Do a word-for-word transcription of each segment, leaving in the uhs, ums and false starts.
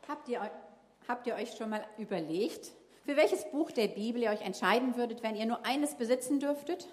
Habt ihr, habt ihr euch schon mal überlegt, für welches Buch der Bibel ihr euch entscheiden würdet, wenn ihr nur eines besitzen dürftet?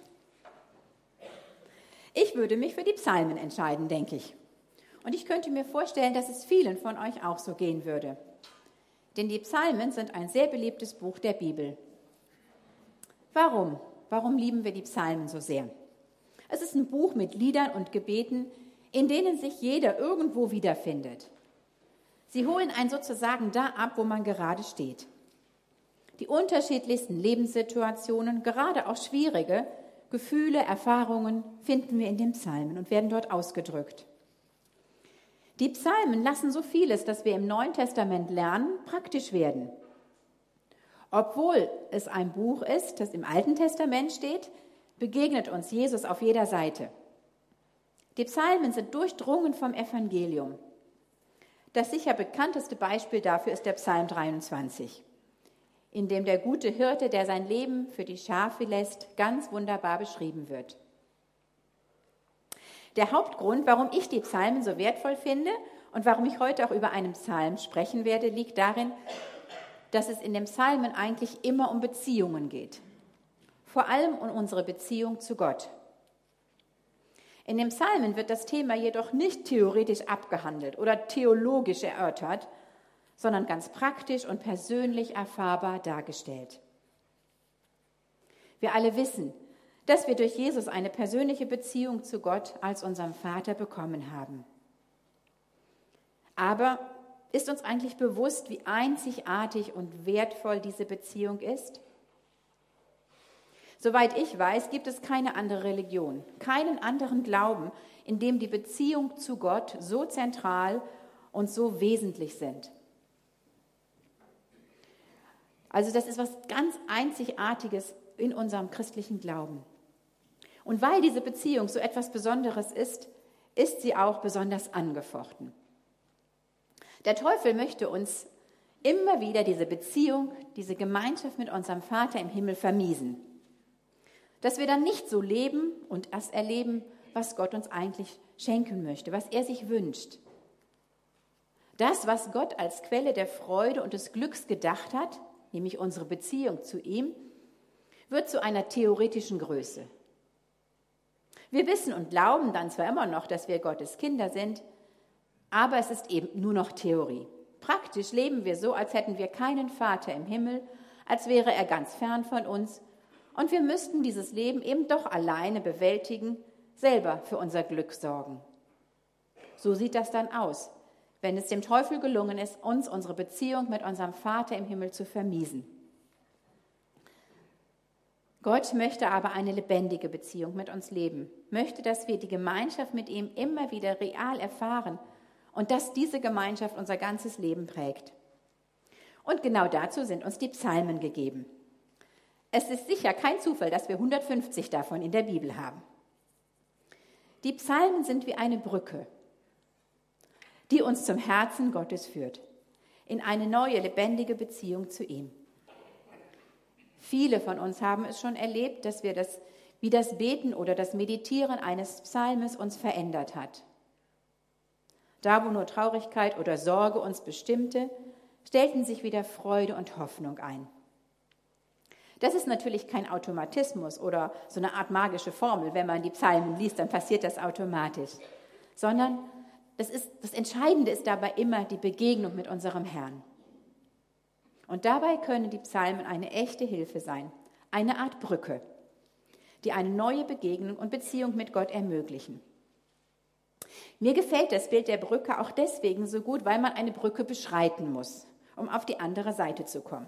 Ich würde mich für die Psalmen entscheiden, denke ich. Und ich könnte mir vorstellen, dass es vielen von euch auch so gehen würde. Denn die Psalmen sind ein sehr beliebtes Buch der Bibel. Warum? Warum lieben wir die Psalmen so sehr? Es ist ein Buch mit Liedern und Gebeten, in denen sich jeder irgendwo wiederfindet. Sie holen einen sozusagen da ab, wo man gerade steht. Die unterschiedlichsten Lebenssituationen, gerade auch schwierige Gefühle, Erfahrungen finden wir in den Psalmen und werden dort ausgedrückt. Die Psalmen lassen so vieles, das wir im Neuen Testament lernen, praktisch werden. Obwohl es ein Buch ist, das im Alten Testament steht, begegnet uns Jesus auf jeder Seite. Die Psalmen sind durchdrungen vom Evangelium. Das sicher bekannteste Beispiel dafür ist der Psalm dreiundzwanzig, in dem der gute Hirte, der sein Leben für die Schafe lässt, ganz wunderbar beschrieben wird. Der Hauptgrund, warum ich die Psalmen so wertvoll finde und warum ich heute auch über einen Psalm sprechen werde, liegt darin, dass es in den Psalmen eigentlich immer um Beziehungen geht. Vor allem um unsere Beziehung zu Gott. In den Psalmen wird das Thema jedoch nicht theoretisch abgehandelt oder theologisch erörtert, sondern ganz praktisch und persönlich erfahrbar dargestellt. Wir alle wissen, dass wir durch Jesus eine persönliche Beziehung zu Gott als unserem Vater bekommen haben. Aber ist uns eigentlich bewusst, wie einzigartig und wertvoll diese Beziehung ist? Soweit ich weiß, gibt es keine andere Religion, keinen anderen Glauben, in dem die Beziehung zu Gott so zentral und so wesentlich sind. Also das ist was ganz Einzigartiges in unserem christlichen Glauben. Und weil diese Beziehung so etwas Besonderes ist, ist sie auch besonders angefochten. Der Teufel möchte uns immer wieder diese Beziehung, diese Gemeinschaft mit unserem Vater im Himmel vermiesen. Dass wir dann nicht so leben und das erleben, was Gott uns eigentlich schenken möchte, was er sich wünscht. Das, was Gott als Quelle der Freude und des Glücks gedacht hat, nämlich unsere Beziehung zu ihm, wird zu einer theoretischen Größe. Wir wissen und glauben dann zwar immer noch, dass wir Gottes Kinder sind, aber es ist eben nur noch Theorie. Praktisch leben wir so, als hätten wir keinen Vater im Himmel, als wäre er ganz fern von uns und wir müssten dieses Leben eben doch alleine bewältigen, selber für unser Glück sorgen. So sieht das dann aus, wenn es dem Teufel gelungen ist, uns unsere Beziehung mit unserem Vater im Himmel zu vermiesen. Gott möchte aber eine lebendige Beziehung mit uns leben, möchte, dass wir die Gemeinschaft mit ihm immer wieder real erfahren und dass diese Gemeinschaft unser ganzes Leben prägt. Und genau dazu sind uns die Psalmen gegeben. Es ist sicher kein Zufall, dass wir hundertfünfzig davon in der Bibel haben. Die Psalmen sind wie eine Brücke, die uns zum Herzen Gottes führt, in eine neue, lebendige Beziehung zu ihm. Viele von uns haben es schon erlebt, dass wir das, wie das Beten oder das Meditieren eines Psalmes uns verändert hat. Da, wo nur Traurigkeit oder Sorge uns bestimmte, stellten sich wieder Freude und Hoffnung ein. Das ist natürlich kein Automatismus oder so eine Art magische Formel. Wenn man die Psalmen liest, dann passiert das automatisch. Sondern das, ist, das Entscheidende ist dabei immer die Begegnung mit unserem Herrn. Und dabei können die Psalmen eine echte Hilfe sein, eine Art Brücke, die eine neue Begegnung und Beziehung mit Gott ermöglichen. Mir gefällt das Bild der Brücke auch deswegen so gut, weil man eine Brücke beschreiten muss, um auf die andere Seite zu kommen.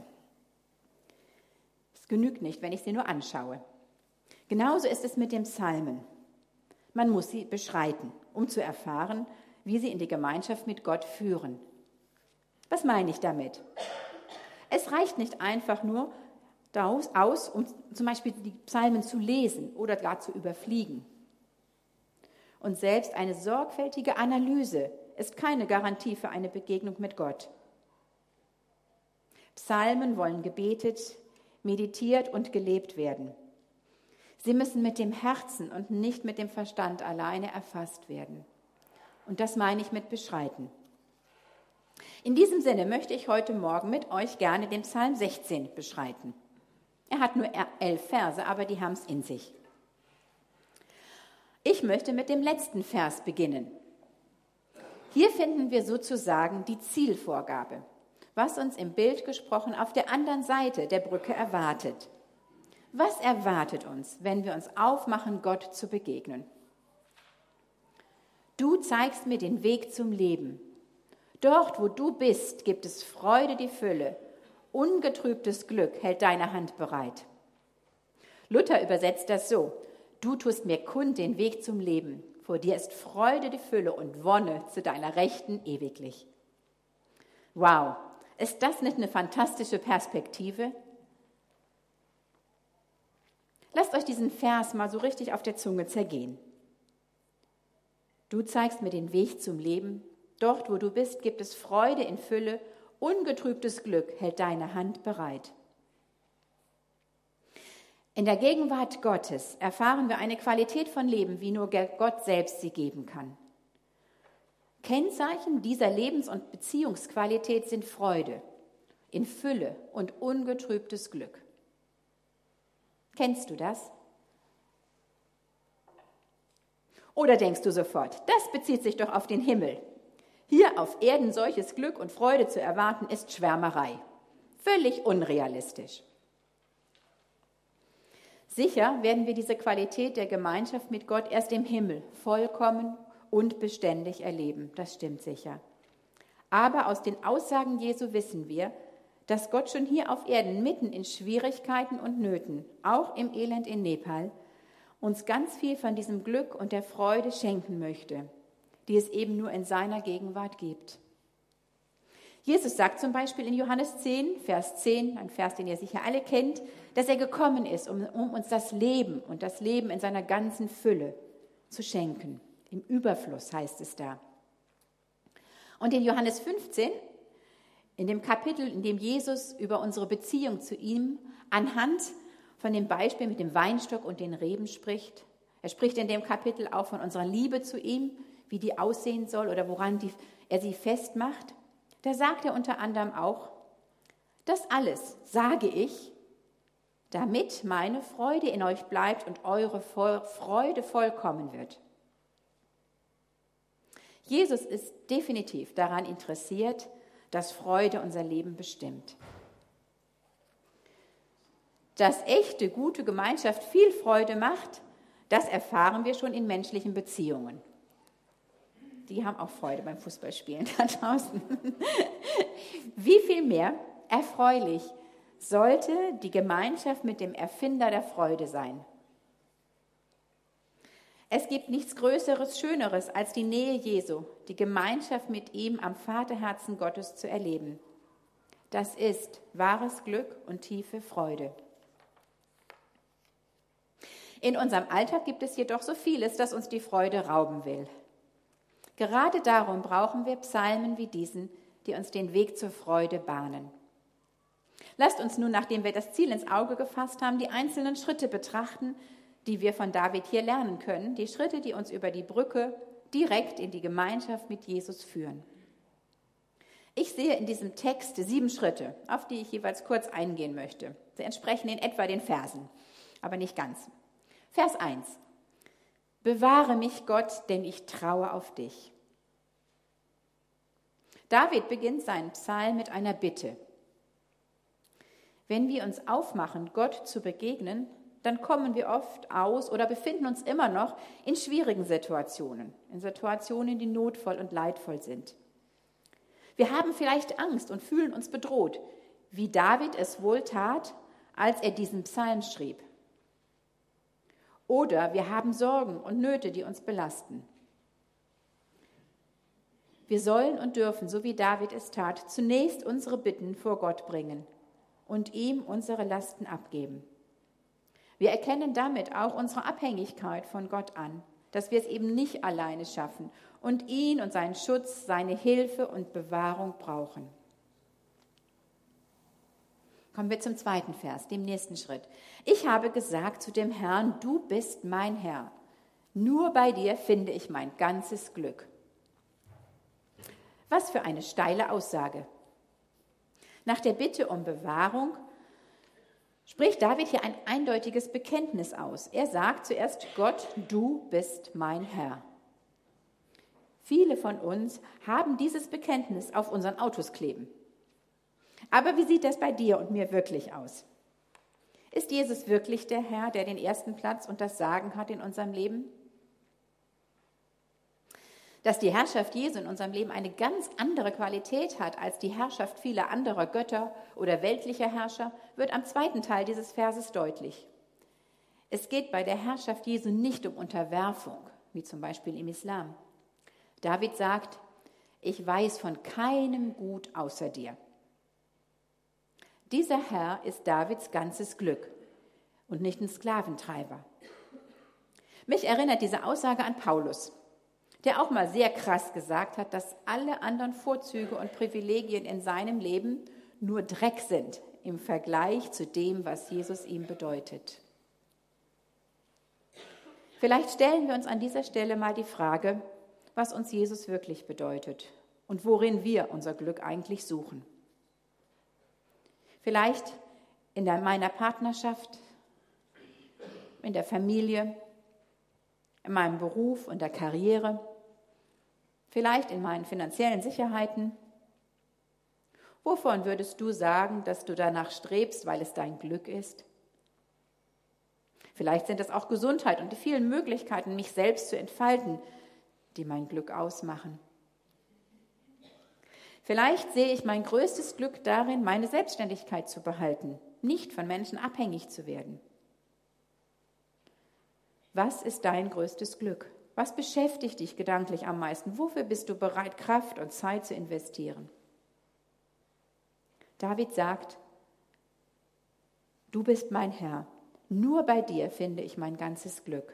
Es genügt nicht, wenn ich sie nur anschaue. Genauso ist es mit den Psalmen. Man muss sie beschreiten, um zu erfahren, wie sie in die Gemeinschaft mit Gott führen. Was meine ich damit? Es reicht nicht einfach nur aus, um zum Beispiel die Psalmen zu lesen oder gar zu überfliegen. Und selbst eine sorgfältige Analyse ist keine Garantie für eine Begegnung mit Gott. Psalmen wollen gebetet, meditiert und gelebt werden. Sie müssen mit dem Herzen und nicht mit dem Verstand alleine erfasst werden. Und das meine ich mit beschreiten. In diesem Sinne möchte ich heute Morgen mit euch gerne den Psalm sechzehn beschreiten. Er hat nur elf Verse, aber die haben es in sich. Ich möchte mit dem letzten Vers beginnen. Hier finden wir sozusagen die Zielvorgabe, was uns im Bild gesprochen auf der anderen Seite der Brücke erwartet. Was erwartet uns, wenn wir uns aufmachen, Gott zu begegnen? Du zeigst mir den Weg zum Leben. Dort, wo du bist, gibt es Freude die Fülle. Ungetrübtes Glück hält deine Hand bereit. Luther übersetzt das so: Du tust mir kund den Weg zum Leben. Vor dir ist Freude die Fülle und Wonne zu deiner Rechten ewiglich. Wow, ist das nicht eine fantastische Perspektive? Lasst euch diesen Vers mal so richtig auf der Zunge zergehen. Du zeigst mir den Weg zum Leben. Dort, wo du bist, gibt es Freude in Fülle. Ungetrübtes Glück hält deine Hand bereit. In der Gegenwart Gottes erfahren wir eine Qualität von Leben, wie nur Gott selbst sie geben kann. Kennzeichen dieser Lebens- und Beziehungsqualität sind Freude in Fülle und ungetrübtes Glück. Kennst du das? Oder denkst du sofort, das bezieht sich doch auf den Himmel. Hier auf Erden solches Glück und Freude zu erwarten, ist Schwärmerei. Völlig unrealistisch. Sicher werden wir diese Qualität der Gemeinschaft mit Gott erst im Himmel vollkommen und beständig erleben. Das stimmt sicher. Aber aus den Aussagen Jesu wissen wir, dass Gott schon hier auf Erden mitten in Schwierigkeiten und Nöten, auch im Elend in Nepal, uns ganz viel von diesem Glück und der Freude schenken möchte, die es eben nur in seiner Gegenwart gibt. Jesus sagt zum Beispiel in Johannes zehn, Vers zehn, ein Vers, den ihr sicher alle kennt, dass er gekommen ist, um, um uns das Leben und das Leben in seiner ganzen Fülle zu schenken. Im Überfluss heißt es da. Und in Johannes fünfzehn, in dem Kapitel, in dem Jesus über unsere Beziehung zu ihm anhand von dem Beispiel mit dem Weinstock und den Reben spricht, er spricht in dem Kapitel auch von unserer Liebe zu ihm, wie die aussehen soll oder woran die, er sie festmacht. Da sagt er unter anderem auch, das alles sage ich, damit meine Freude in euch bleibt und eure Freude vollkommen wird. Jesus ist definitiv daran interessiert, dass Freude unser Leben bestimmt. Dass echte, gute Gemeinschaft viel Freude macht, das erfahren wir schon in menschlichen Beziehungen. Die haben auch Freude beim Fußballspielen da draußen. Wie viel mehr erfreulich sollte die Gemeinschaft mit dem Erfinder der Freude sein? Es gibt nichts Größeres, Schöneres als die Nähe Jesu, die Gemeinschaft mit ihm am Vaterherzen Gottes zu erleben. Das ist wahres Glück und tiefe Freude. In unserem Alltag gibt es jedoch so vieles, das uns die Freude rauben will. Gerade darum brauchen wir Psalmen wie diesen, die uns den Weg zur Freude bahnen. Lasst uns nun, nachdem wir das Ziel ins Auge gefasst haben, die einzelnen Schritte betrachten, die wir von David hier lernen können, die Schritte, die uns über die Brücke direkt in die Gemeinschaft mit Jesus führen. Ich sehe in diesem Text sieben Schritte, auf die ich jeweils kurz eingehen möchte. Sie entsprechen in etwa den Versen, aber nicht ganz. Vers eins. Bewahre mich, Gott, denn ich traue auf dich. David beginnt seinen Psalm mit einer Bitte. Wenn wir uns aufmachen, Gott zu begegnen, dann kommen wir oft aus oder befinden uns immer noch in schwierigen Situationen, in Situationen, die notvoll und leidvoll sind. Wir haben vielleicht Angst und fühlen uns bedroht, wie David es wohl tat, als er diesen Psalm schrieb. Oder wir haben Sorgen und Nöte, die uns belasten. Wir sollen und dürfen, so wie David es tat, zunächst unsere Bitten vor Gott bringen und ihm unsere Lasten abgeben. Wir erkennen damit auch unsere Abhängigkeit von Gott an, dass wir es eben nicht alleine schaffen und ihn und seinen Schutz, seine Hilfe und Bewahrung brauchen. Kommen wir zum zweiten Vers, dem nächsten Schritt. Ich habe gesagt zu dem Herrn, du bist mein Herr. Nur bei dir finde ich mein ganzes Glück. Was für eine steile Aussage. Nach der Bitte um Bewahrung spricht David hier ein eindeutiges Bekenntnis aus. Er sagt zuerst: Gott, du bist mein Herr. Viele von uns haben dieses Bekenntnis auf unseren Autos kleben. Aber wie sieht das bei dir und mir wirklich aus? Ist Jesus wirklich der Herr, der den ersten Platz und das Sagen hat in unserem Leben? Dass die Herrschaft Jesu in unserem Leben eine ganz andere Qualität hat als die Herrschaft vieler anderer Götter oder weltlicher Herrscher, wird am zweiten Teil dieses Verses deutlich. Es geht bei der Herrschaft Jesu nicht um Unterwerfung, wie zum Beispiel im Islam. David sagt: Ich weiß von keinem Gut außer dir. Dieser Herr ist Davids ganzes Glück und nicht ein Sklaventreiber. Mich erinnert diese Aussage an Paulus, der auch mal sehr krass gesagt hat, dass alle anderen Vorzüge und Privilegien in seinem Leben nur Dreck sind im Vergleich zu dem, was Jesus ihm bedeutet. Vielleicht stellen wir uns an dieser Stelle mal die Frage, was uns Jesus wirklich bedeutet und worin wir unser Glück eigentlich suchen. Vielleicht in der, meiner Partnerschaft, in der Familie, in meinem Beruf und der Karriere, vielleicht in meinen finanziellen Sicherheiten. Wovon würdest du sagen, dass du danach strebst, weil es dein Glück ist? Vielleicht sind es auch Gesundheit und die vielen Möglichkeiten, mich selbst zu entfalten, die mein Glück ausmachen. Vielleicht sehe ich mein größtes Glück darin, meine Selbstständigkeit zu behalten, nicht von Menschen abhängig zu werden. Was ist dein größtes Glück? Was beschäftigt dich gedanklich am meisten? Wofür bist du bereit, Kraft und Zeit zu investieren? David sagt: Du bist mein Herr. Nur bei dir finde ich mein ganzes Glück.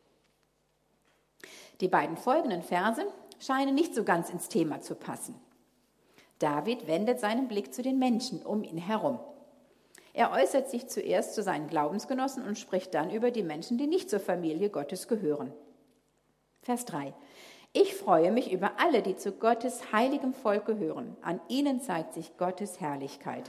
Die beiden folgenden Verse scheinen nicht so ganz ins Thema zu passen. David wendet seinen Blick zu den Menschen um ihn herum. Er äußert sich zuerst zu seinen Glaubensgenossen und spricht dann über die Menschen, die nicht zur Familie Gottes gehören. Vers drei. Ich freue mich über alle, die zu Gottes heiligem Volk gehören. An ihnen zeigt sich Gottes Herrlichkeit.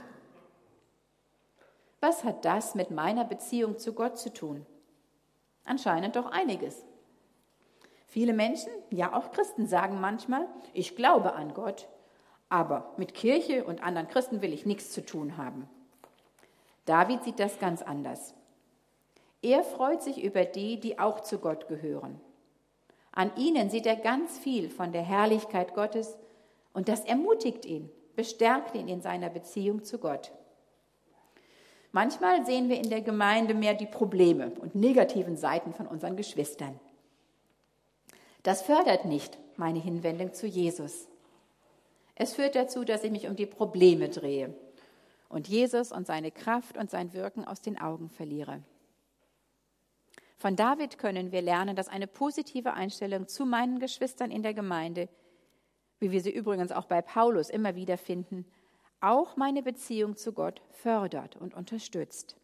Was hat das mit meiner Beziehung zu Gott zu tun? Anscheinend doch einiges. Viele Menschen, ja auch Christen, sagen manchmal: Ich glaube an Gott, aber mit Kirche und anderen Christen will ich nichts zu tun haben. David sieht das ganz anders. Er freut sich über die, die auch zu Gott gehören. An ihnen sieht er ganz viel von der Herrlichkeit Gottes und das ermutigt ihn, bestärkt ihn in seiner Beziehung zu Gott. Manchmal sehen wir in der Gemeinde mehr die Probleme und negativen Seiten von unseren Geschwistern. Das fördert nicht meine Hinwendung zu Jesus. Es führt dazu, dass ich mich um die Probleme drehe und Jesus und seine Kraft und sein Wirken aus den Augen verliere. Von David können wir lernen, dass eine positive Einstellung zu meinen Geschwistern in der Gemeinde, wie wir sie übrigens auch bei Paulus immer wieder finden, auch meine Beziehung zu Gott fördert und unterstützt.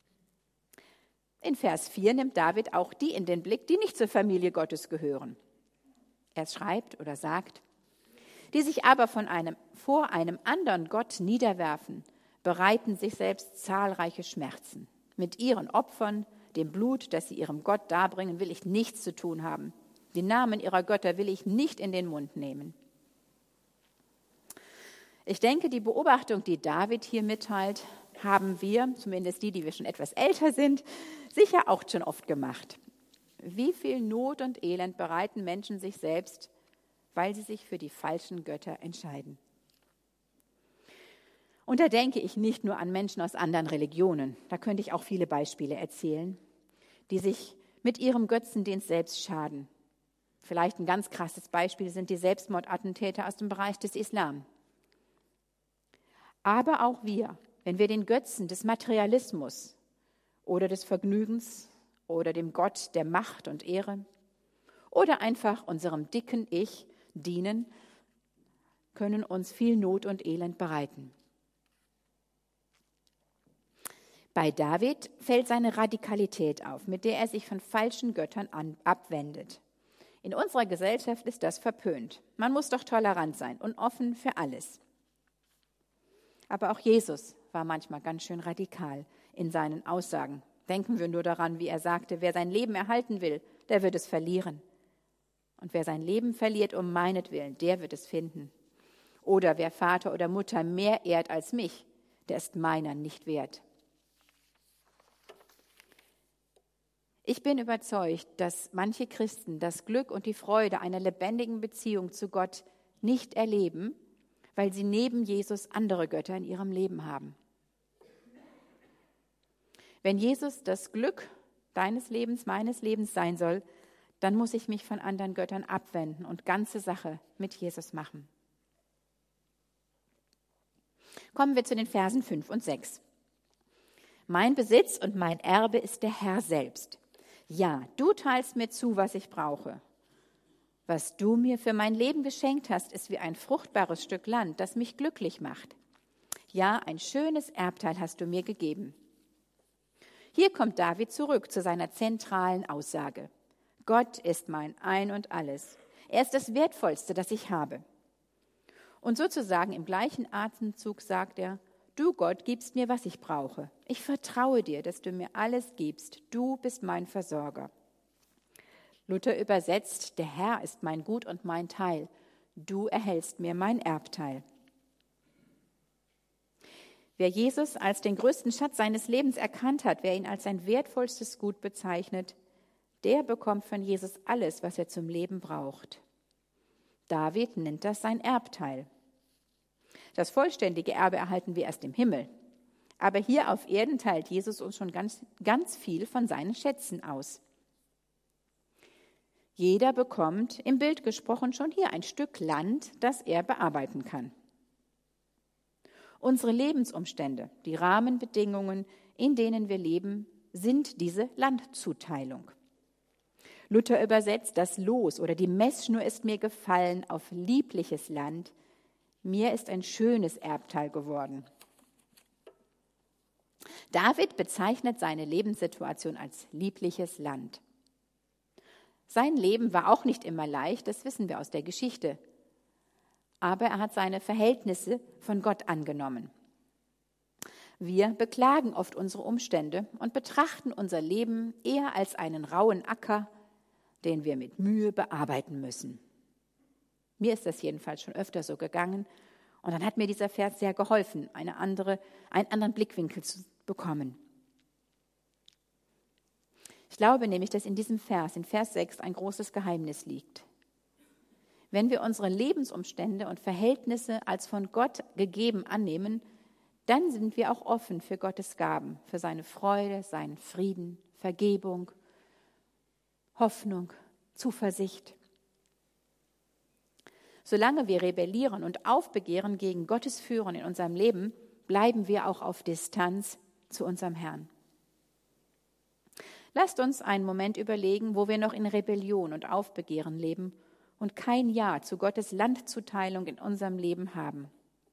In Vers vier nimmt David auch die in den Blick, die nicht zur Familie Gottes gehören. Er schreibt oder sagt: Die sich aber von einem, vor einem anderen Gott niederwerfen, bereiten sich selbst zahlreiche Schmerzen. Mit ihren Opfern, dem Blut, das sie ihrem Gott darbringen, will ich nichts zu tun haben. Die Namen ihrer Götter will ich nicht in den Mund nehmen. Ich denke, die Beobachtung, die David hier mitteilt, haben wir, zumindest die, die wir schon etwas älter sind, sicher auch schon oft gemacht. Wie viel Not und Elend bereiten Menschen sich selbst, weil sie sich für die falschen Götter entscheiden? Und da denke ich nicht nur an Menschen aus anderen Religionen, da könnte ich auch viele Beispiele erzählen, die sich mit ihrem Götzendienst selbst schaden. Vielleicht ein ganz krasses Beispiel sind die Selbstmordattentäter aus dem Bereich des Islam. Aber auch wir, wenn wir den Götzen des Materialismus oder des Vergnügens oder dem Gott der Macht und Ehre oder einfach unserem dicken Ich dienen, können uns viel Not und Elend bereiten. Bei David fällt seine Radikalität auf, mit der er sich von falschen Göttern an, abwendet. In unserer Gesellschaft ist das verpönt. Man muss doch tolerant sein und offen für alles. Aber auch Jesus war manchmal ganz schön radikal in seinen Aussagen. Denken wir nur daran, wie er sagte, wer sein Leben erhalten will, der wird es verlieren. Und wer sein Leben verliert um meinetwillen, der wird es finden. Oder wer Vater oder Mutter mehr ehrt als mich, der ist meiner nicht wert. Ich bin überzeugt, dass manche Christen das Glück und die Freude einer lebendigen Beziehung zu Gott nicht erleben, weil sie neben Jesus andere Götter in ihrem Leben haben. Wenn Jesus das Glück deines Lebens, meines Lebens sein soll, dann muss ich mich von anderen Göttern abwenden und ganze Sache mit Jesus machen. Kommen wir zu den Versen fünf und sechs. Mein Besitz und mein Erbe ist der Herr selbst. Ja, du teilst mir zu, was ich brauche. Was du mir für mein Leben geschenkt hast, ist wie ein fruchtbares Stück Land, das mich glücklich macht. Ja, ein schönes Erbteil hast du mir gegeben. Hier kommt David zurück zu seiner zentralen Aussage. Gott ist mein Ein und Alles. Er ist das Wertvollste, das ich habe. Und sozusagen im gleichen Atemzug sagt er, du Gott gibst mir, was ich brauche. Ich vertraue dir, dass du mir alles gibst. Du bist mein Versorger. Luther übersetzt, der Herr ist mein Gut und mein Teil. Du erhältst mir mein Erbteil. Wer Jesus als den größten Schatz seines Lebens erkannt hat, wer ihn als sein wertvollstes Gut bezeichnet, der bekommt von Jesus alles, was er zum Leben braucht. David nennt das sein Erbteil. Das vollständige Erbe erhalten wir erst im Himmel. Aber hier auf Erden teilt Jesus uns schon ganz, ganz viel von seinen Schätzen aus. Jeder bekommt, im Bild gesprochen, schon hier ein Stück Land, das er bearbeiten kann. Unsere Lebensumstände, die Rahmenbedingungen, in denen wir leben, sind diese Landzuteilung. Luther übersetzt, das Los oder die Messschnur ist mir gefallen auf liebliches Land. Mir ist ein schönes Erbteil geworden. David bezeichnet seine Lebenssituation als liebliches Land. Sein Leben war auch nicht immer leicht, das wissen wir aus der Geschichte. Aber er hat seine Verhältnisse von Gott angenommen. Wir beklagen oft unsere Umstände und betrachten unser Leben eher als einen rauen Acker, den wir mit Mühe bearbeiten müssen. Mir ist das jedenfalls schon öfter so gegangen und dann hat mir dieser Vers sehr geholfen, eine andere, einen anderen Blickwinkel zu bekommen. Ich glaube nämlich, dass in diesem Vers, in Vers sechs, ein großes Geheimnis liegt. Wenn wir unsere Lebensumstände und Verhältnisse als von Gott gegeben annehmen, dann sind wir auch offen für Gottes Gaben, für seine Freude, seinen Frieden, Vergebung, Hoffnung, Zuversicht. Solange wir rebellieren und aufbegehren gegen Gottes Führen in unserem Leben, bleiben wir auch auf Distanz zu unserem Herrn. Lasst uns einen Moment überlegen, wo wir noch in Rebellion und Aufbegehren leben und kein Ja zu Gottes Landzuteilung in unserem Leben haben.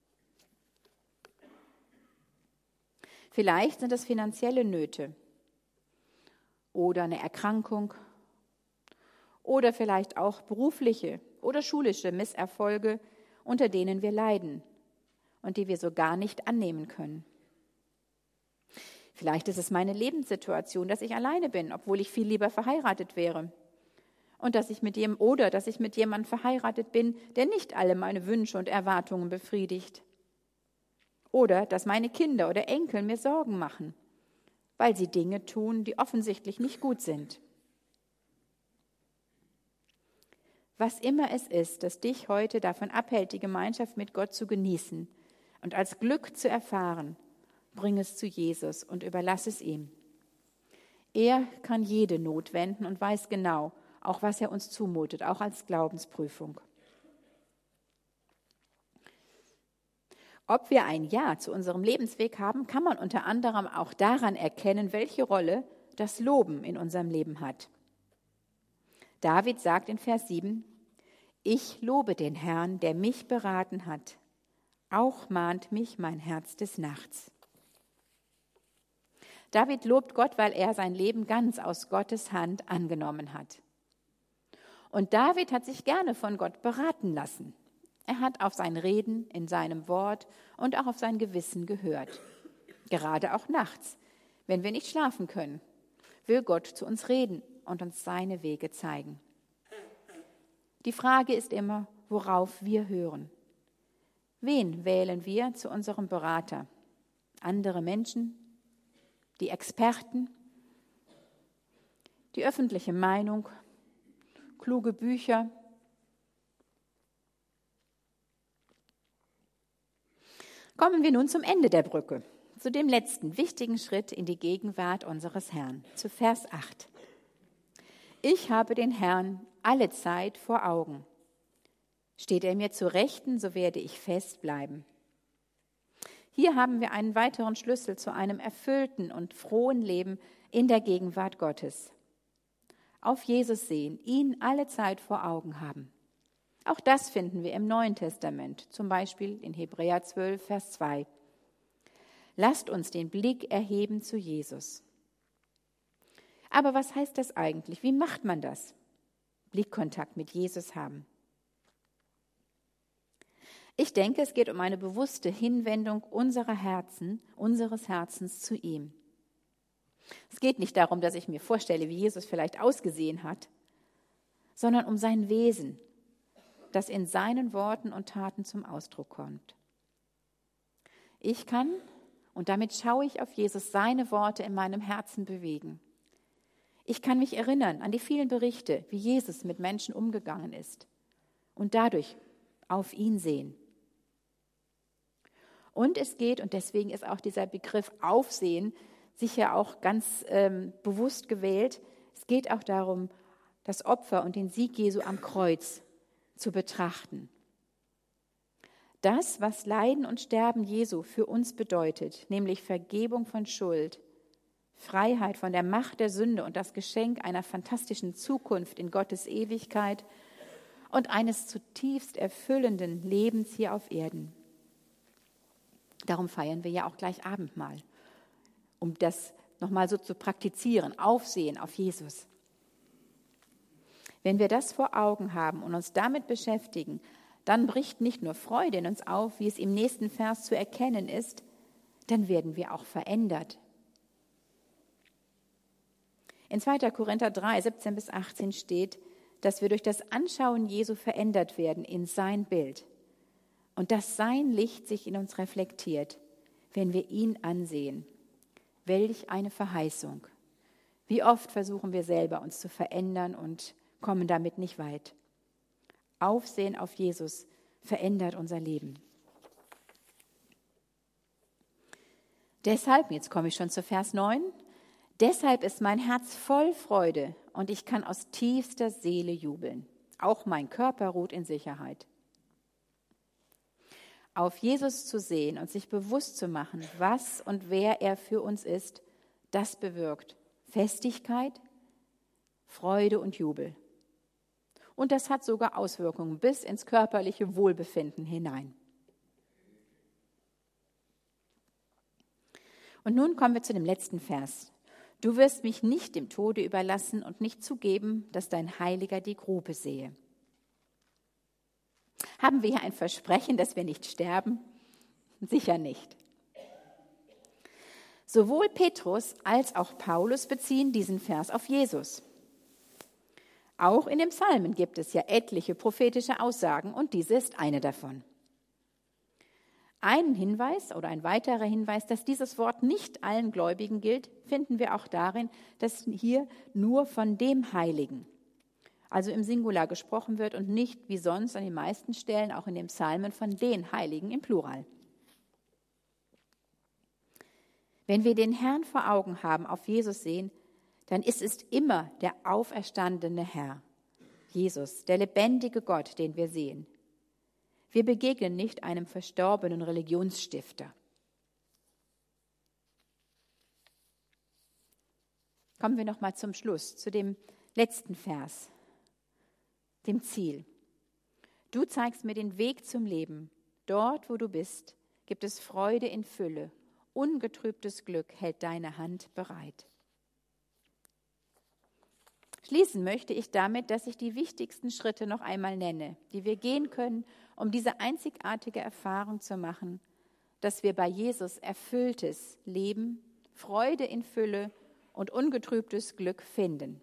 Vielleicht sind es finanzielle Nöte oder eine Erkrankung oder vielleicht auch berufliche oder schulische Misserfolge, unter denen wir leiden und die wir so gar nicht annehmen können. Vielleicht ist es meine Lebenssituation, dass ich alleine bin, obwohl ich viel lieber verheiratet wäre. Und dass ich mit jem, oder dass ich mit jemandem verheiratet bin, der nicht alle meine Wünsche und Erwartungen befriedigt. Oder dass meine Kinder oder Enkel mir Sorgen machen, weil sie Dinge tun, die offensichtlich nicht gut sind. Was immer es ist, das dich heute davon abhält, die Gemeinschaft mit Gott zu genießen und als Glück zu erfahren, bring es zu Jesus und überlass es ihm. Er kann jede Not wenden und weiß genau, auch was er uns zumutet, auch als Glaubensprüfung. Ob wir ein Ja zu unserem Lebensweg haben, kann man unter anderem auch daran erkennen, welche Rolle das Loben in unserem Leben hat. David sagt in Vers sieben, ich lobe den Herrn, der mich beraten hat. Auch mahnt mich mein Herz des Nachts. David lobt Gott, weil er sein Leben ganz aus Gottes Hand angenommen hat. Und David hat sich gerne von Gott beraten lassen. Er hat auf sein Reden in seinem Wort und auch auf sein Gewissen gehört. Gerade auch nachts, wenn wir nicht schlafen können, will Gott zu uns reden und uns seine Wege zeigen. Die Frage ist immer, worauf wir hören. Wen wählen wir zu unserem Berater? Andere Menschen? Die Experten? Die öffentliche Meinung? Kluge Bücher? Kommen wir nun zum Ende der Brücke, zu dem letzten wichtigen Schritt in die Gegenwart unseres Herrn, zu Vers acht. Ich habe den Herrn alle Zeit vor Augen. Steht er mir zu Rechten, so werde ich fest bleiben. Hier haben wir einen weiteren Schlüssel zu einem erfüllten und frohen Leben in der Gegenwart Gottes. Auf Jesus sehen, ihn alle Zeit vor Augen haben. Auch das finden wir im Neuen Testament, zum Beispiel in Hebräer zwölf, Vers zwei. Lasst uns den Blick erheben zu Jesus. Aber was heißt das eigentlich? Wie macht man das? Blickkontakt mit Jesus haben. Ich denke, es geht um eine bewusste Hinwendung unserer Herzen, unseres Herzens zu ihm. Es geht nicht darum, dass ich mir vorstelle, wie Jesus vielleicht ausgesehen hat, sondern um sein Wesen, das in seinen Worten und Taten zum Ausdruck kommt. Ich kann, und damit schaue ich auf Jesus, seine Worte in meinem Herzen bewegen. Ich kann mich erinnern an die vielen Berichte, wie Jesus mit Menschen umgegangen ist und dadurch auf ihn sehen. Und es geht, und deswegen ist auch dieser Begriff Aufsehen sicher auch ganz ähm, bewusst gewählt, es geht auch darum, das Opfer und den Sieg Jesu am Kreuz zu betrachten. Das, was Leiden und Sterben Jesu für uns bedeutet, nämlich Vergebung von Schuld, Freiheit von der Macht der Sünde und das Geschenk einer fantastischen Zukunft in Gottes Ewigkeit und eines zutiefst erfüllenden Lebens hier auf Erden. Darum feiern wir ja auch gleich Abendmahl, um das nochmal so zu praktizieren, Aufsehen auf Jesus. Wenn wir das vor Augen haben und uns damit beschäftigen, dann bricht nicht nur Freude in uns auf, wie es im nächsten Vers zu erkennen ist, dann werden wir auch verändert. In zweiter Korinther drei, siebzehn bis achtzehn steht, dass wir durch das Anschauen Jesu verändert werden in sein Bild und dass sein Licht sich in uns reflektiert, wenn wir ihn ansehen. Welch eine Verheißung. Wie oft versuchen wir selber, uns zu verändern und kommen damit nicht weit. Aufsehen auf Jesus verändert unser Leben. Deshalb, jetzt komme ich schon zu Vers neun, deshalb ist mein Herz voll Freude und ich kann aus tiefster Seele jubeln. Auch mein Körper ruht in Sicherheit. Auf Jesus zu sehen und sich bewusst zu machen, was und wer er für uns ist, das bewirkt Festigkeit, Freude und Jubel. Und das hat sogar Auswirkungen bis ins körperliche Wohlbefinden hinein. Und nun kommen wir zu dem letzten Vers. Du wirst mich nicht dem Tode überlassen und nicht zugeben, dass dein Heiliger die Grube sehe. Haben wir hier ein Versprechen, dass wir nicht sterben? Sicher nicht. Sowohl Petrus als auch Paulus beziehen diesen Vers auf Jesus. Auch in den Psalmen gibt es ja etliche prophetische Aussagen und diese ist eine davon. Einen Hinweis oder ein weiterer Hinweis, dass dieses Wort nicht allen Gläubigen gilt, finden wir auch darin, dass hier nur von dem Heiligen, also im Singular gesprochen wird und nicht wie sonst an den meisten Stellen, auch in den Psalmen, von den Heiligen im Plural. Wenn wir den Herrn vor Augen haben, auf Jesus sehen, dann ist es immer der auferstandene Herr, Jesus, der lebendige Gott, den wir sehen. Wir begegnen nicht einem verstorbenen Religionsstifter. Kommen wir noch mal zum Schluss, zu dem letzten Vers, dem Ziel. Du zeigst mir den Weg zum Leben. Dort, wo du bist, gibt es Freude in Fülle. Ungetrübtes Glück hält deine Hand bereit. Schließen möchte ich damit, dass ich die wichtigsten Schritte noch einmal nenne, die wir gehen können, um diese einzigartige Erfahrung zu machen, dass wir bei Jesus erfülltes Leben, Freude in Fülle und ungetrübtes Glück finden.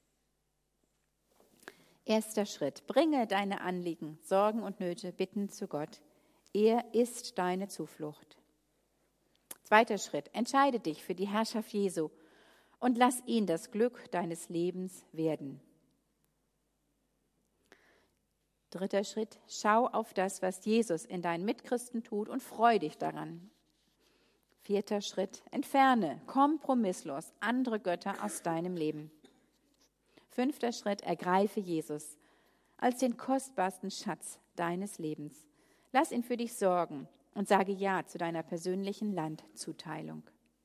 Erster Schritt: Bringe deine Anliegen, Sorgen und Nöte, Bitten zu Gott. Er ist deine Zuflucht. Zweiter Schritt: Entscheide dich für die Herrschaft Jesu und lass ihn das Glück deines Lebens werden. Dritter Schritt: Schau auf das, was Jesus in deinen Mitchristen tut und freu dich daran. Vierter Schritt: Entferne kompromisslos andere Götter aus deinem Leben. Fünfter Schritt: Ergreife Jesus als den kostbarsten Schatz deines Lebens. Lass ihn für dich sorgen und sage Ja zu deiner persönlichen Landzuteilung.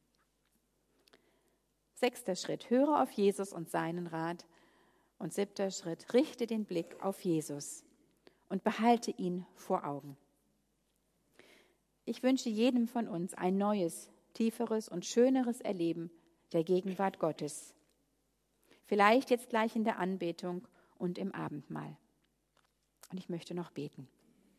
Sechster Schritt: Höre auf Jesus und seinen Rat. Und siebter Schritt: Richte den Blick auf Jesus und behalte ihn vor Augen. Ich wünsche jedem von uns ein neues, tieferes und schöneres Erleben der Gegenwart Gottes. Vielleicht jetzt gleich in der Anbetung und im Abendmahl. Und ich möchte noch beten.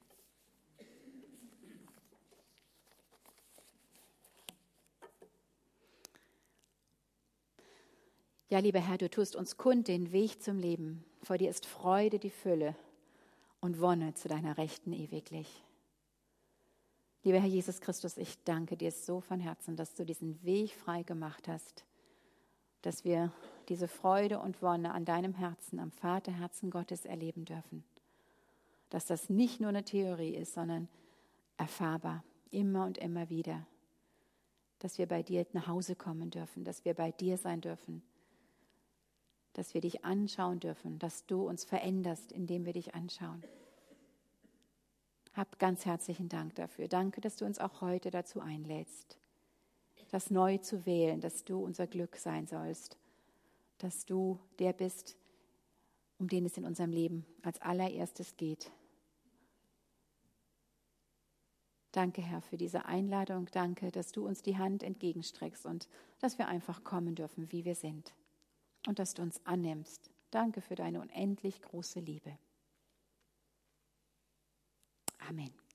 Ja, lieber Herr, du tust uns kund den Weg zum Leben. Vor dir ist Freude die Fülle und Wonne zu deiner Rechten ewiglich. Lieber Herr Jesus Christus, ich danke dir so von Herzen, dass du diesen Weg frei gemacht hast, dass wir diese Freude und Wonne an deinem Herzen, am Vaterherzen Gottes erleben dürfen. Dass das nicht nur eine Theorie ist, sondern erfahrbar, immer und immer wieder. Dass wir bei dir nach Hause kommen dürfen, dass wir bei dir sein dürfen, dass wir dich anschauen dürfen, dass du uns veränderst, indem wir dich anschauen. Hab ganz herzlichen Dank dafür. Danke, dass du uns auch heute dazu einlädst, das neu zu wählen, dass du unser Glück sein sollst, dass du der bist, um den es in unserem Leben als allererstes geht. Danke, Herr, für diese Einladung. Danke, dass du uns die Hand entgegenstreckst und dass wir einfach kommen dürfen, wie wir sind. Und dass du uns annimmst. Danke für deine unendlich große Liebe. Amen.